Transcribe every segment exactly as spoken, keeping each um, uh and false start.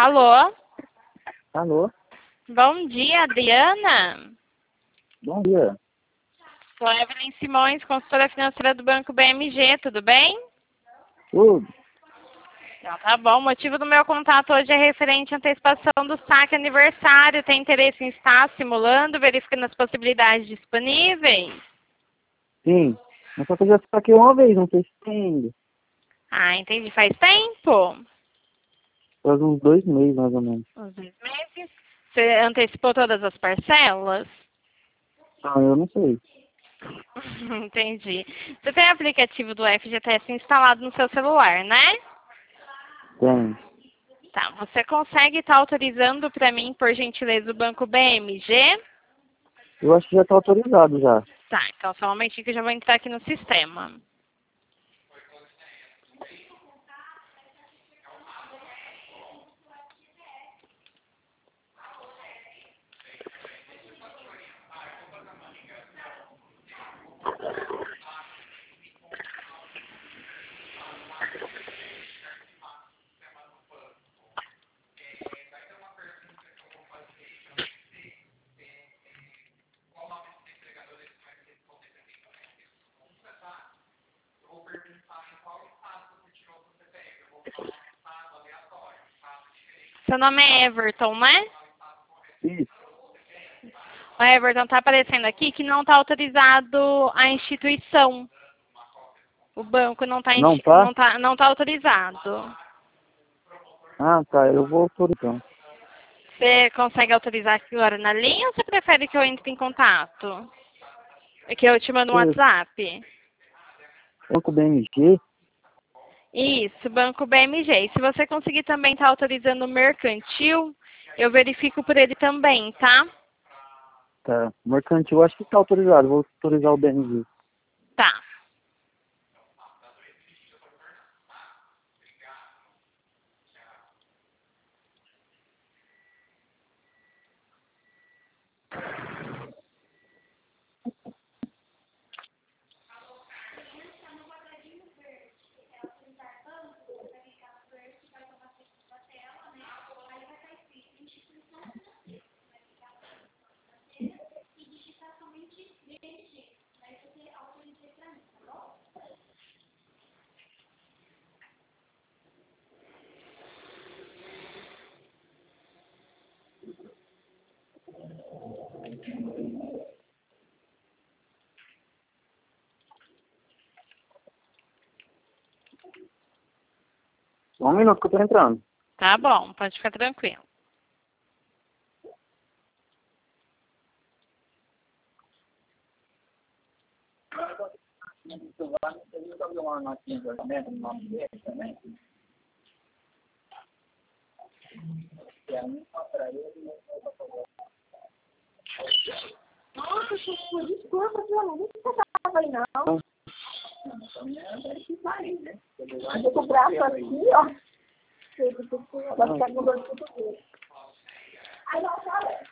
Alô? Alô? Bom dia, Adriana. Bom dia. Sou a Evelyn Simões, consultora financeira do Banco B M G, tudo bem? Tudo. Então, tá bom. O motivo do meu contato hoje é referente à antecipação do saque aniversário. Tem interesse em estar simulando, verificando as possibilidades disponíveis? Sim. Mas só que eu já saquei uma vez, não sei se tem ainda. Ah, entendi. Faz tempo? Faz uns dois meses, mais ou menos. Uns dois meses. Você antecipou todas as parcelas? Ah, eu não sei. Entendi. Você tem o aplicativo do F G T S instalado no seu celular, né? Tem. Tá. Você consegue estar autorizando para mim, por gentileza, o Banco B M G? Eu acho que já tá autorizado já. Tá. Então, só um momentinho que eu já vou entrar aqui no sistema. Seu nome é Everton, né? Isso. O Everton, tá aparecendo aqui que não está autorizado a instituição. O banco não está Não não tá? tá, não tá autorizado. Ah, tá. Eu vou autorizar. Você consegue autorizar aqui agora na linha ou você prefere que eu entre em contato? É que eu te mando um Você, WhatsApp? Banco B M G? Isso, Banco B M G. E se você conseguir também estar autorizando o mercantil, eu verifico por ele também, tá? Tá. Mercantil, acho que tá autorizado. Vou autorizar o B M G. Tá. Só um minuto que eu tô entrando. Tá bom, pode ficar tranquilo. Nossa, Jesus, desculpa, Joana, não precisava aí, não. Eu tô com o braço aqui, ó. Vai ficar com dor de cotovelo. Aí, não, cara.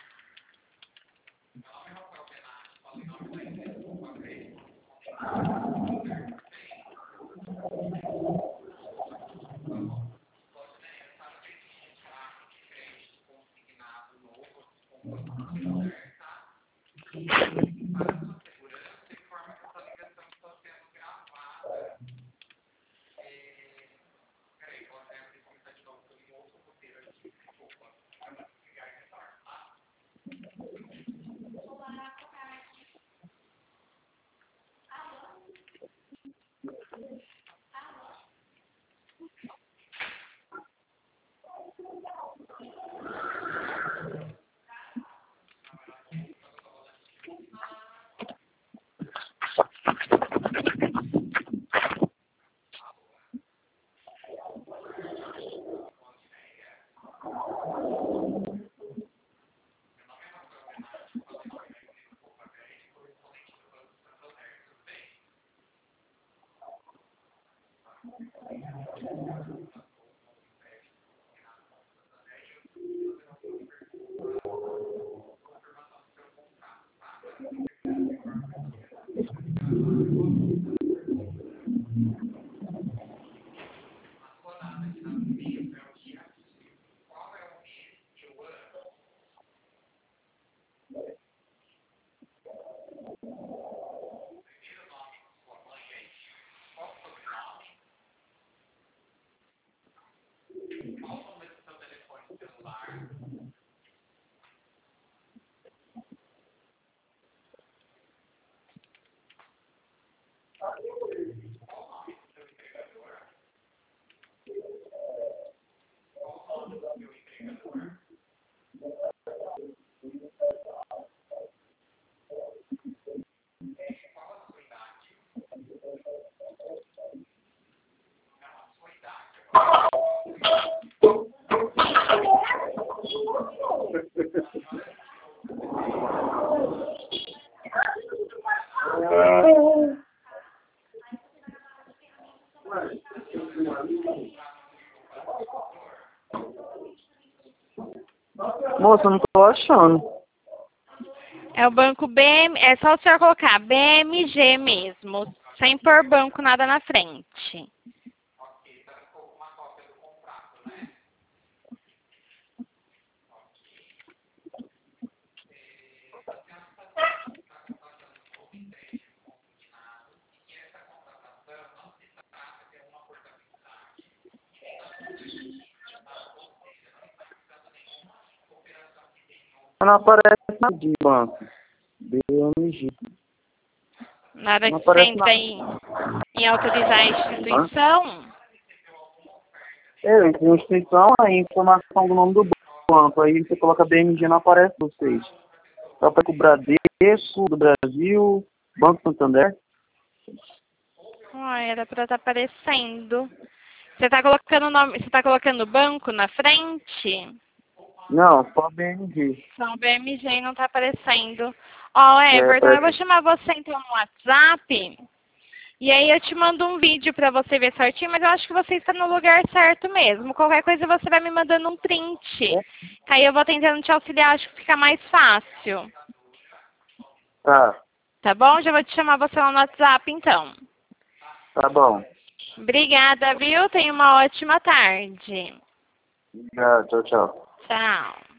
Moça, eu não tô achando. É o banco B M, é só o senhor colocar B M G mesmo, sem pôr banco nada na frente. Não aparece nada de banco. B M G. Na hora Não que você aparece entra nada. em, em autorizar a instituição, É, entre a instituição, aí informação do nome do banco. Aí você coloca B M G, não aparece vocês. Só para o Bradesco, do Brasil, Banco Santander. ó, era para estar aparecendo. Você está colocando o nome, você tá colocando banco na frente? Não, só B M G. Só o B M G não está aparecendo. Ó, É, Everton, eu vou parece... chamar você então no WhatsApp. E aí eu te mando um vídeo para você ver certinho, mas eu acho que você está no lugar certo mesmo. Qualquer coisa você vai me mandando um print. Aí eu vou tentando te auxiliar, acho que fica mais fácil. Tá, Tá bom? Já vou te chamar você lá no WhatsApp então. tá bom. Obrigada, viu? Tenha uma ótima tarde. Obrigado, tchau, tchau. Tchau.